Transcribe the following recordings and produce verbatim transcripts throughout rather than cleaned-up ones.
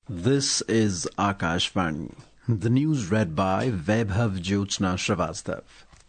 This is Akashvani. The news read by Vaibhav Jyotsna Shrivastava.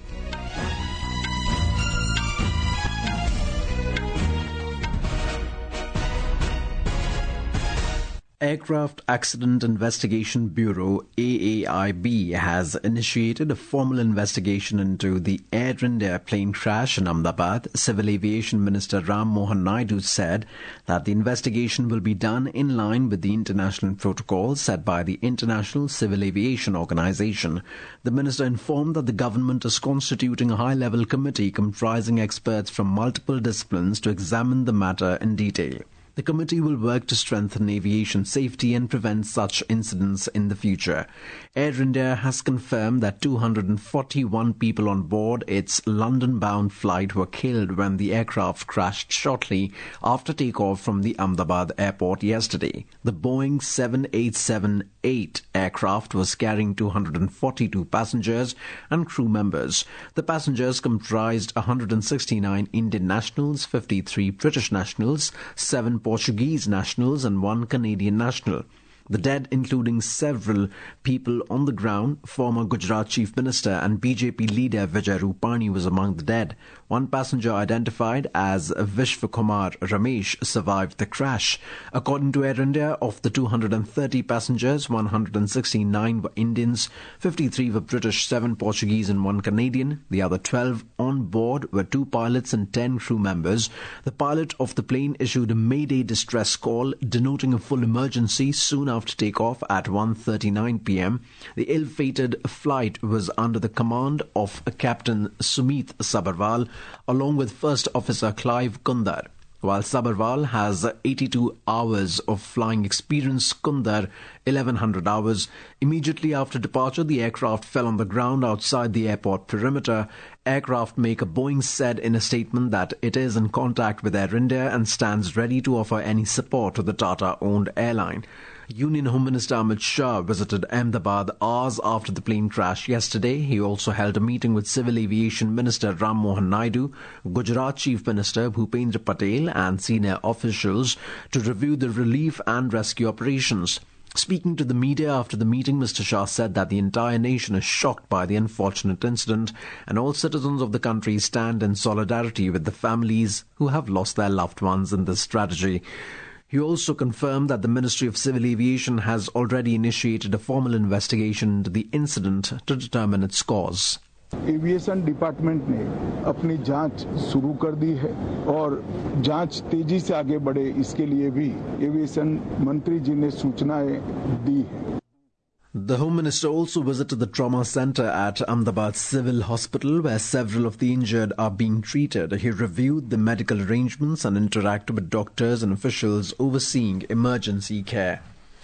Aircraft Accident Investigation Bureau A A I B has initiated a formal investigation into the Air India plane crash in Ahmedabad. Civil Aviation Minister Ram Mohan Naidu said that the investigation will be done in line with the international protocols set by the International Civil Aviation Organization. The minister informed that the government is constituting a high-level committee comprising experts from multiple disciplines to examine the matter in detail. The committee will work to strengthen aviation safety and prevent such incidents in the future. Air India has confirmed that two hundred forty-one people on board its London-bound flight were killed when the aircraft crashed shortly after takeoff from the Ahmedabad airport yesterday. The Boeing seven eight seven eight aircraft was carrying two hundred forty-two passengers and crew members. The passengers comprised one hundred sixty-nine Indian nationals, fifty-three British nationals, seven Portuguese nationals and one Canadian national. The dead, including several people on the ground, former Gujarat Chief Minister and B J P leader Vijay Rupani was among the dead. One passenger identified as Vishwakumar Ramesh survived the crash. According to Air India, of the two hundred thirty passengers, one hundred sixty-nine were Indians, fifty-three were British, seven Portuguese and one Canadian. The other twelve on board were two pilots and ten crew members. The pilot of the plane issued a Mayday distress call denoting a full emergency soon after After takeoff at one thirty-nine p.m. The ill-fated flight was under the command of Captain Sumit Sabharwal along with First Officer Clive Kundar. While Sabharwal has eighty-two hours of flying experience, Kundar eleven hundred hours. Immediately after departure, the aircraft fell on the ground outside the airport perimeter. Aircraft maker Boeing said in a statement that it is in contact with Air India and stands ready to offer any support to the Tata-owned airline. Union Home Minister Amit Shah visited Ahmedabad hours after the plane crash yesterday. He also held a meeting with Civil Aviation Minister Ram Mohan Naidu, Gujarat Chief Minister Bhupendra Patel and senior officials to review the relief and rescue operations. Speaking to the media after the meeting, Mister Shah said that the entire nation is shocked by the unfortunate incident and all citizens of the country stand in solidarity with the families who have lost their loved ones in this tragedy. He also confirmed that the Ministry of Civil Aviation has already initiated a formal investigation into the incident to determine its cause. Aviation department ने अपनी जांच शुरू कर दी है और जांच तेजी से आगे बढ़े इसके लिए भी एविएशन मंत्री जी ने सूचनाएं दी है. The Home Minister also visited the trauma centre at Ahmedabad Civil Hospital where several of the injured are being treated. He reviewed the medical arrangements and interacted with doctors and officials overseeing emergency care.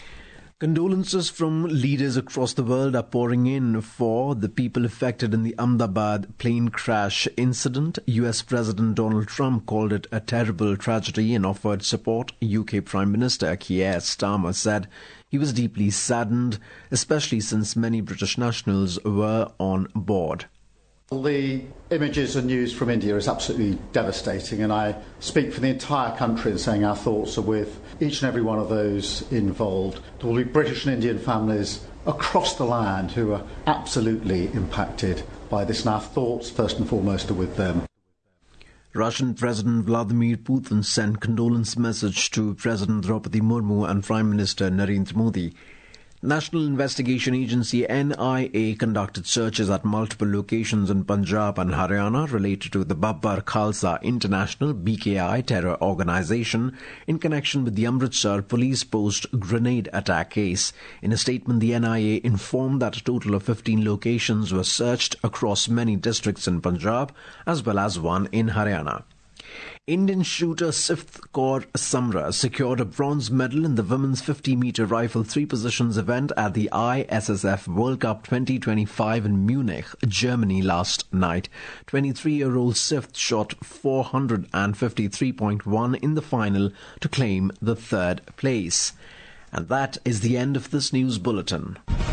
Condolences from leaders across the world are pouring in for the people affected in the Ahmedabad plane crash incident. U S President Donald Trump called it a terrible tragedy and offered support. U K Prime Minister Keir Starmer said he was deeply saddened, especially since many British nationals were on board. The images and news from India is absolutely devastating, and I speak for the entire country in saying our thoughts are with each and every one of those involved. There will be British and Indian families across the land who are absolutely impacted by this, and our thoughts first and foremost are with them. Russian President Vladimir Putin sent condolence message to President Draupadi Murmu and Prime Minister Narendra Modi. National Investigation Agency N I A conducted searches at multiple locations in Punjab and Haryana related to the Babbar Khalsa International B K I terror organization in connection with the Amritsar police post grenade attack case. In a statement, the N I A informed that a total of fifteen locations were searched across many districts in Punjab as well as one in Haryana. Indian shooter Sifth Kaur Samra secured a bronze medal in the women's fifty meter rifle three positions event at the I S S F World Cup twenty twenty-five in Munich, Germany last night. twenty-three-year-old Sifth shot four fifty-three point one in the final to claim the third place. And that is the end of this news bulletin.